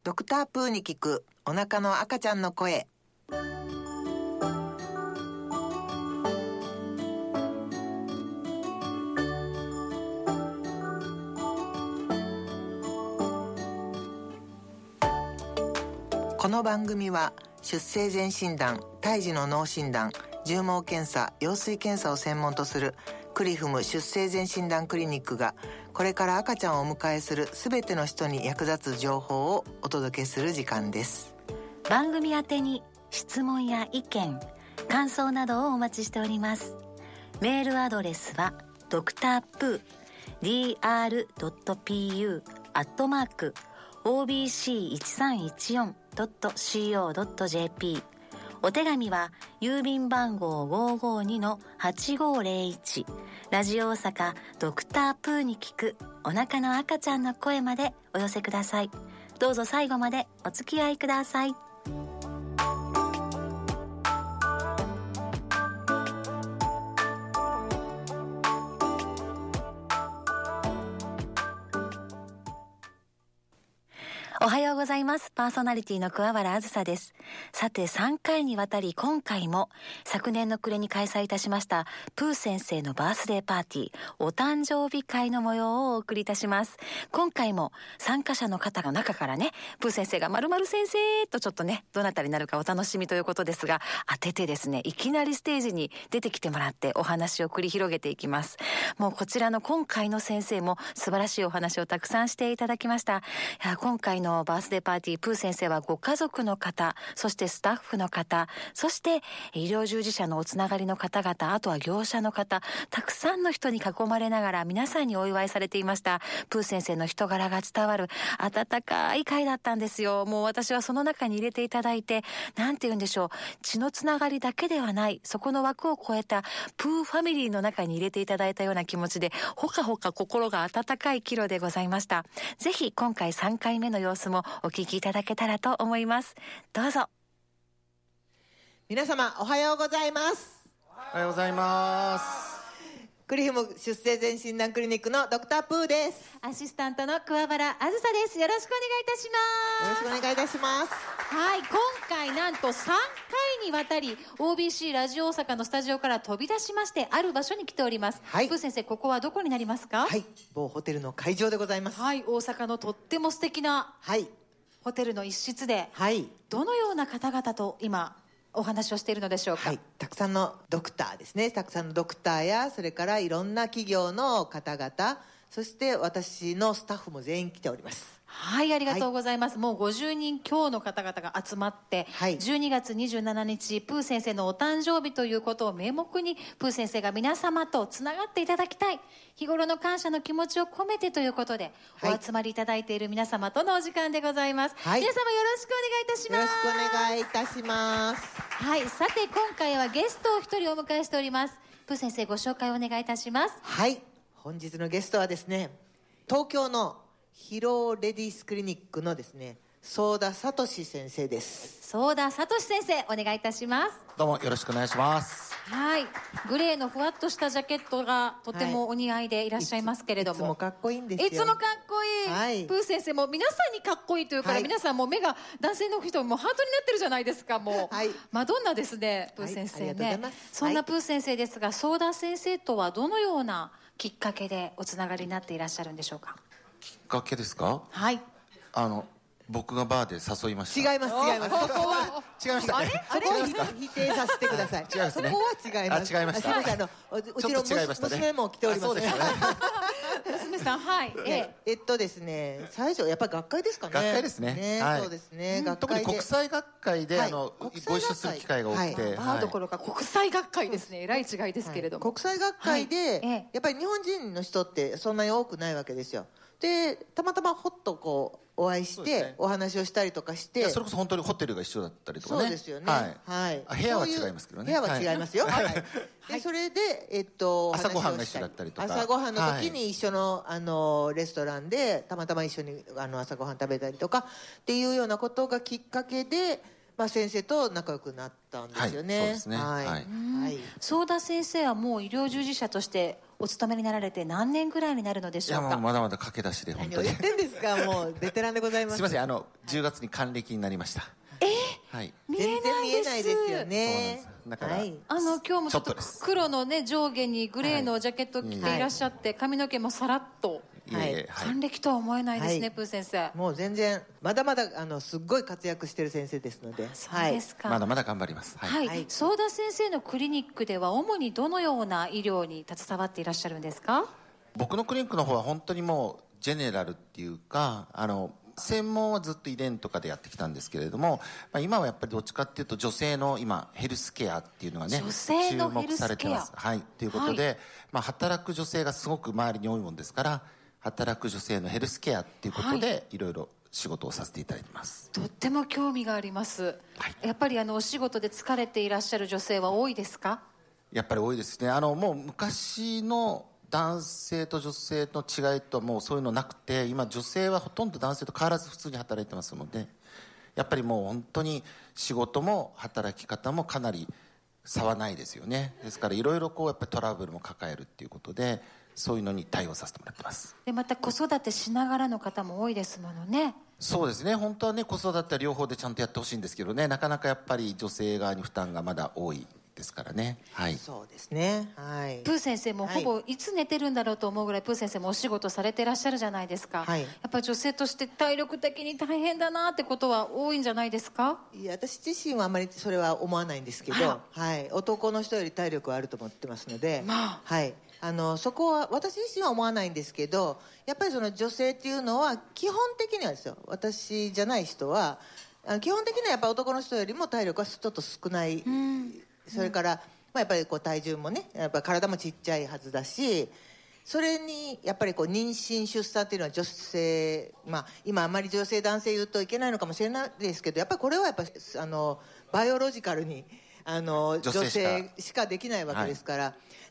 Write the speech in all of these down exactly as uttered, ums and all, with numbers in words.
ドクタープーに聞くお腹の赤ちゃんの声。この番組は出生前診断、胎児の脳診断、絨毛検査、羊水検査を専門とするクリフム出生前診断クリニックがこれから赤ちゃんをお迎えするすべての人に役立つ情報をお届けする時間です。 番組宛てに質問や意見、感想などをお待ちしております。メールアドレスはドクタープー ドクタープー アットマーク オービーシーいちさんいちよんドットシーオードットジェーピー。 お手紙は郵便番号 ごーごーにのはちごーぜろいち ラジオ大阪ドクタープーに聞くお腹の赤ちゃんの声までお寄せください。どうぞ最後までお付き合いください。おはようございます。パーソナリティの桑原あずさです。さてさんかいにわたり今回も昨年の暮れに開催いたしましたプー先生のバースデーパーティーお誕生日会の模様をお送りいたします。今回も参加者の方の中からね、プー先生が〇〇先生とちょっとね、どなたになるかお楽しみということですが、当ててですね、いきなりステージに出てきてもらってお話を繰り広げていきます。もうこちらの今回の先生も素晴らしいお話をたくさんしていただきました。いや、今回のバースデーパーティー、プー先生はご家族の方、そしてスタッフの方、そして医療従事者のおつながりの方々、あとは業者の方、たくさんの人に囲まれながら皆さんにお祝いされていました。プー先生の人柄が伝わる温かい会だったんですよ。もう私はその中に入れていただいて、なんて言うんでしょう、血のつながりだけではない、そこの枠を超えたプーファミリーの中に入れていただいたような気持ちで、ほかほか心が温かい帰路でございました。ぜひ今回さんかいめの様子もお聞きいただけたらと思います。どうぞ。 皆様おはようございます。 おはようございます。 クリフム出生前診断クリニックのドクタープーです。 アシスタントの桑原あずさです。よろしくお願いいたします。 よろしくお願いいたします。 はい、今回なんとさんかいにわたり オービーシー ラジオ大阪のスタジオから飛び出しまして、ある場所に来ております。 はい、 プー先生、ここはどこになりますか？ はい、某ホテルの会場でございます。 はい、大阪のとっても素敵なはいホテルの一室で、 はい、 どのような方々と今お話をしているのでしょうか？ はい、たくさんのドクターですね。たくさんのドクターや、それからいろんな企業の方々、そして私のスタッフも全員来ております。 はい、ありがとうございます。はい、もうごじゅうにん強の方々が集まって、はい、じゅうにがつにじゅうしちにちプー先生のお誕生日ということを名目に、プー先生が皆様とつながっていただきたい、日頃の感謝の気持ちを込めてということで、はい、お集まりいただいている皆様とのお時間でございます。はい、皆様よろしくお願いいたします。 よろしくお願いいたします。 はい、さて今回はゲストを一人お迎えしております。プー先生、ご紹介お願いいたします。 はい、本日のゲストはですね、東京のヒローレディースクリニックのですね、相田聡先生です。 相田聡先生、お願いいたします。 どうもよろしくお願いします。 はい、グレーのふわっとしたジャケットがとてもお似合いでいらっしゃいますけれども、 はい、いつもかっこいいんですよ。 いつもかっこいい、はい、プー先生も皆さんにかっこいいというから、はい、皆さんも目が男性の人もハートになってるじゃないですか。もう、はい、マドンナですね、プー先生ね。はい、そんなプー先生ですが、相田先生とはどのようなきっかけでおつながりになっていらっしゃるんでしょうか？ きっかけですか？ はい、 あの僕がバーで誘いました。 違います違います。そこは違いました。 あれあれ否定させてください。 違いますね。 そこは違います。 あ、違いました。 すみません、あのうちの娘も来ております。そうですね。 娘さん、はい。 ええっとですね、最初やっぱり学会ですかね。 学会ですね。 そうですね。 特に国際学会であのご一緒する機会が多くて、 バーどころか国際学会ですね。えらい違いですけれども。 国際学会でやっぱり日本人の人ってそんなに多くないわけですよ。でたまたまほっとこうお会いしてお話をしたりとかして、 それこそ本当にホテルが一緒だったりとかね。 そうですよね。はい。 部屋は違いますけどね。 部屋は違いますよ。はい。でそれでえっと朝ごはんが一緒だったりとか、 朝ごはんの時に一緒のあのレストランでたまたま一緒にあの朝ごはん食べたりとかっていうようなことがきっかけで、まあ先生と仲良くなったんですよね。 そうですね。はい。 相田先生はもう医療従事者としてお勤めになられて何年ぐらいになるのでしいやょうか。 もうまだまだ駆け出しで本当に何を言ってんですか、もうベテランでございます。 すいません、あのじゅうがつに還暦になりました。 えはい、 見え全然見えなないいでですすよね。 だから、 はいあの今日もちょっとちょっとです黒のね上下にグレーのジャケットを着ていらっしゃって、髪の毛もさらっと、 いえいえ、はい還暦とは思えないですね、 はいプー先生。 もう全然まだまだあのすっごい活躍してる先生ですので。 そうですか。 まだまだ頑張ります。はい、 はい、 はい相田先生のクリニックでは主にどのような医療に携わっていらっしゃるんですか。 僕のクリニックの方は本当にもうジェネラルっていうか、あの専門はずっと遺伝とかでやってきたんですけれども、まあ、今はやっぱりどっちかっていうと女性の今ヘルスケアっていうのがね女性のヘルスケア注目されてます。はいということで、 はいまあ、働く女性がすごく周りに多いもんですから、働く女性のヘルスケアっていうことで、はい、いろいろ仕事をさせていただいてます。 とっても興味があります、 はい、 やっぱりあのお仕事で疲れていらっしゃる女性は多いですか。 やっぱり多いですね。あのもう昔の男性と女性の違いとはもうそういうのなくて、今女性はほとんど男性と変わらず普通に働いてますので、やっぱりもう本当に仕事も働き方もかなり差はないですよね。ですからいろいろこうやっぱりトラブルも抱えるっていうことで、そういうのに対応させてもらってます。 でまた子育てしながらの方も多いですものね。 そうですね、本当はね子育ては両方でちゃんとやってほしいんですけどね、なかなかやっぱり女性側に負担がまだ多いですからね。はい、 そうですね。はい。 プー先生もほぼいつ寝てるんだろうと思うぐらい、プー先生もお仕事されてらっしゃるじゃないですか。 はい、 やっぱり女性として体力的に大変だなってことは多いんじゃないですか。 いや私自身はあまりそれは思わないんですけど、はい、男の人より体力はあると思ってますので、 まあはい、あのそこは私自身は思わないんですけど、やっぱりその女性っていうのは基本的にはですよ、私じゃない人はあの基本的にはやっぱ男の人よりも体力はちょっと少ない、うん、それから、まあ、やっぱりこう体重もね、やっぱ体もちっちゃいはずだし、それにやっぱりこう妊娠出産っていうのは女性、まあ、今あんまり女性男性言うといけないのかもしれないですけど、やっぱりこれはやっぱあのバイオロジカルにあの女性しかできないわけですから、はい、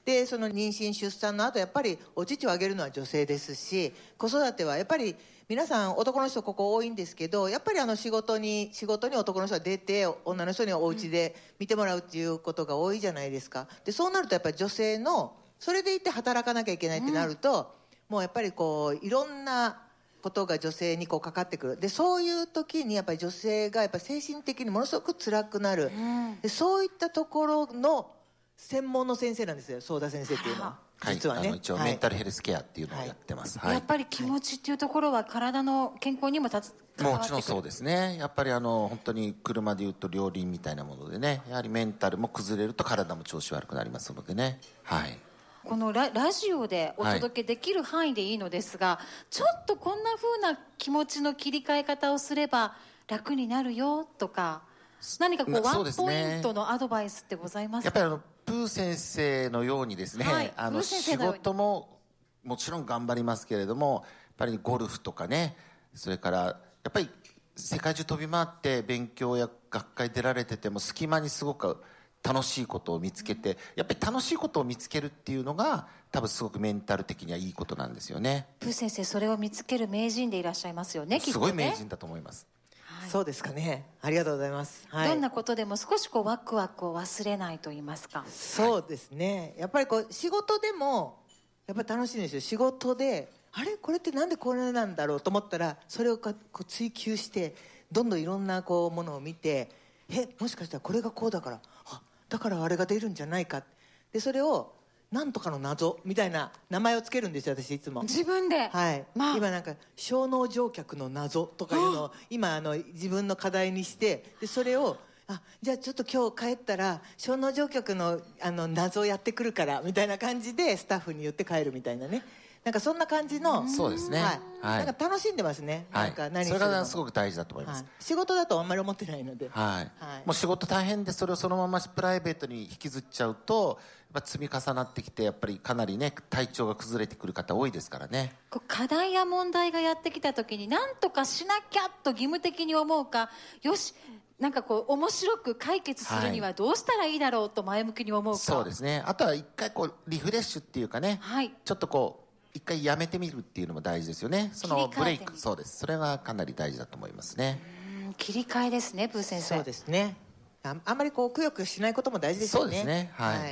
でその妊娠出産の後やっぱりお乳をあげるのは女性ですし、子育てはやっぱり皆さん男の人ここ多いんですけど、やっぱりあの仕事に仕事に男の人は出て女の人にお家で見てもらうっていうことが多いじゃないですか。でそうなるとやっぱり女性のそれでいて働かなきゃいけないってなると、うん、もうやっぱりこういろんなことが女性にこうかかってくる。でそういう時にやっぱり女性がやっぱり精神的にものすごく辛くなる、うん、でそういったところの専門の先生なんですよ、相田先生っていうのは。実はね、 はい、あの一応メンタルヘルスケアっていうのをやってます、 はいはい、やっぱり気持ちっていうところは体の健康にも立つ、 もちろんそうですね。やっぱりあの本当に車でいうと両輪みたいなものでね、やはりメンタルも崩れると体も調子悪くなりますのでね。はい、 この ラ, ラジオでお届けできる範囲でいいのですが、はい、ちょっとこんな風な気持ちの切り替え方をすれば楽になるよとか、何かこうワンポイントのアドバイスってございますか。 やっぱりあのプー先生のようにですね、はい、あの仕事ももちろん頑張りますけれども、やっぱりゴルフとかね、それからやっぱり世界中飛び回って勉強や学会出られてても隙間にすごく楽しいことを見つけて、やっぱり楽しいことを見つけるっていうのが多分すごくメンタル的にはいいことなんですよね。 プー先生それを見つける名人でいらっしゃいますよね、きっとね。 すごい名人だと思います。 はい、そうですかね。ありがとうございます。はい、 どんなことでも少しこうワクワクを忘れないと言いますか。 そうですね。やっぱりこう仕事でもやっぱり楽しいんですよ。仕事であれこれってなんでこれなんだろうと思ったら、それをこう追求してどんどんいろんなこうものを見て、えもしかしたらこれがこうだから、あだからあれが出るんじゃないか。でそれをなんとかの謎みたいな名前をつけるんですよ、私いつも自分で。 はい、まあ、今なんか小脳乗客の謎とかいうのを今あの自分の課題にして、でそれをあじゃあちょっと今日帰ったら小脳乗客のあの謎をやってくるからみたいな感じでスタッフに言って帰るみたいなね、なんかそんな感じの、 そうですね、 はいはい、なんか楽しんでますね、 はい、 なんか何それがすごく大事だと思います、 はい、仕事だとあんまり思ってないので、 はいはい、もう仕事大変でそれをそのままプライベートに引きずっちゃうとやっぱ積み重なってきて、やっぱりかなりね体調が崩れてくる方多いですからね。 こう課題や問題がやってきた時に何とかしなきゃと義務的に思うか、よしなんかこう面白く解決するにはどうしたらいいだろうと前向きに思うか、はい、 そうですね。あとは一回こうリフレッシュっていうかね、はい、ちょっとこう一回やめてみるっていうのも大事ですよね。そのブレイク、そうです、それはかなり大事だと思いますね。 うん、切り替えですね、プー先生。 そうですね。 あ, あんまりこうくよくよしないことも大事ですよね。 そうですね、はい、はい、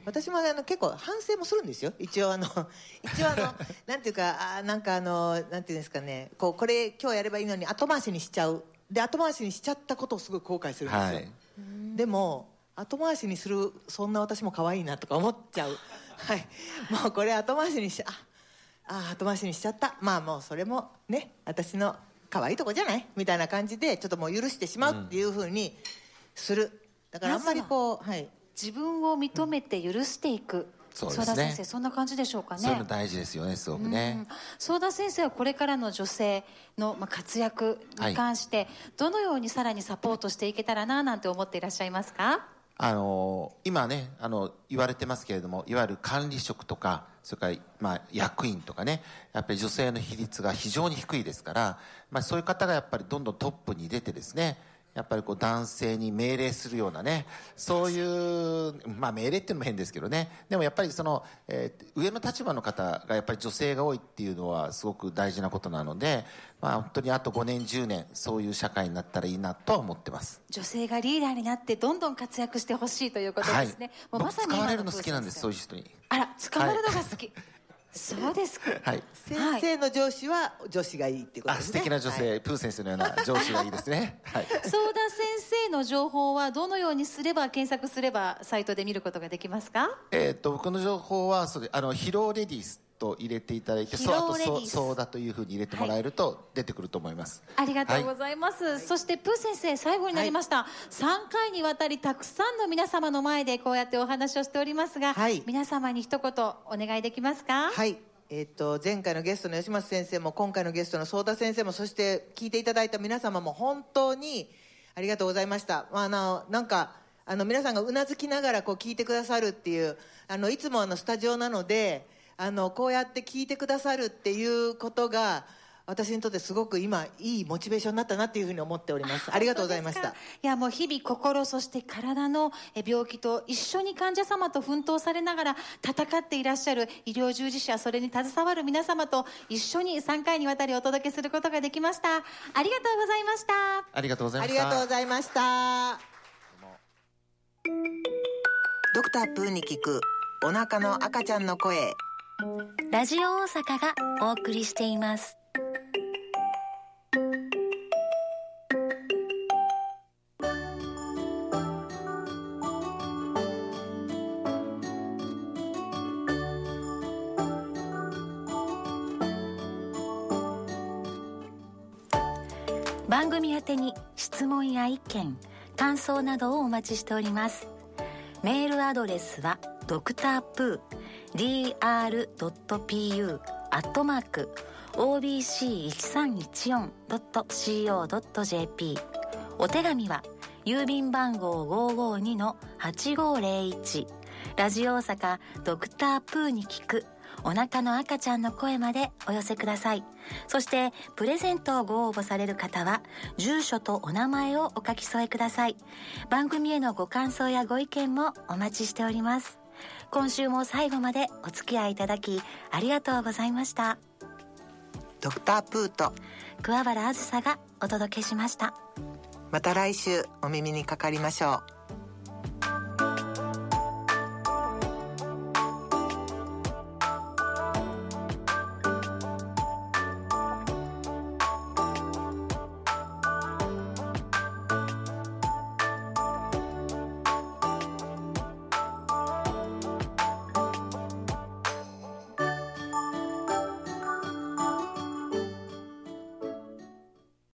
私もあの結構反省もするんですよ。一応あの一応あのなんていうかあなんかあのなんていうんですかね、こうこれ今日やればいいのに後回しにしちゃう。で後回しにしちゃったことをすごい後悔するんですよ。はい、でも後回しにするそんな私も可愛いなとか思っちゃう。はい。もうこれ後回しにしああ後回しにしちゃった。まあもうそれもね私の可愛いとこじゃないみたいな感じでちょっともう許してしまうっていうふうにする。だからあんまりこう、はい、 自分を認めて許していく、うん、 そうですね、 相田先生そんな感じでしょうかね。 そういうの大事ですよね、すごくね。 相田先生はこれからの女性の活躍に関して、はい、どのようにさらにサポートしていけたらななんて思っていらっしゃいますか？ あの今ねあの言われてますけれども、いわゆる管理職とかそれから、まあ、役員とかね、やっぱり女性の比率が非常に低いですから、まあ、そういう方がやっぱりどんどんトップに出てですね、やっぱりこう男性に命令するようなね、そういう、まあ命令っていうのも変ですけどね、でもやっぱりその、えー、上の立場の方がやっぱり女性が多いっていうのはすごく大事なことなので、まあ本当にあとごねんじゅうねんそういう社会になったらいいなとは思ってます。 女性がリーダーになってどんどん活躍してほしいということですね。 はい、もうまさに使われるの好きなんです、そういう人に。 あら、使われるのが好き、はい、そうですか。 はい、先生の上司は女子がいいっていうことですね。 あ、素敵な女性、はい、プー先生のような上司がいいですね。はい、 相田先生の情報はどのようにすれば検索すればサイトで見ることができますか？ えー、っと僕の情報はそれあのヒローレディースと入れていただいて、そうあとそうそうだというふうに入れてもらえると出てくると思います。 はい、ありがとうございます。はい、そしてプー先生最後になりました。はい、さんかいにわたりたくさんの皆様の前でこうやってお話をしておりますが、はい、皆様に一言お願いできますか？ はい。えー、と前回のゲストの吉松先生も今回のゲストの相田先生もそして聞いていただいた皆様も本当にありがとうございました。まあ、あのなんかあの皆さんがうなずきながらこう聞いてくださるっていう、あのいつもあのスタジオなのであのこうやって聞いてくださるっていうことが私にとってすごく今いいモチベーションになったなっていうふうに思っております。ありがとうございました。 いやもう日々心そして体の病気と一緒に患者様と奮闘されながら戦っていらっしゃる医療従事者、それに携わる皆様と一緒にさんかいにわたりお届けすることができました。ありがとうございました。 ありがとうございました。 ありがとうございました。ドクタープーに聞くお腹の赤ちゃんの声、 ラジオ大阪がお送りしています。番組宛てに質問や意見、感想などをお待ちしております。メールアドレスはドクタープー ドクターピーアットマーク オービーシーいちさんいちよんドットシーオードットジェーピー。 お手紙は郵便番号 ごーごーにのはちごーぜろいち ラジオ大阪ドクタープーに聞くお腹の赤ちゃんの声までお寄せください。そしてプレゼントをご応募される方は住所とお名前をお書き添えください。番組へのご感想やご意見もお待ちしております。今週も最後までお付き合いいただきありがとうございました。 ドクタープーと桑原あずさがお届けしました。 また来週お耳にかかりましょう。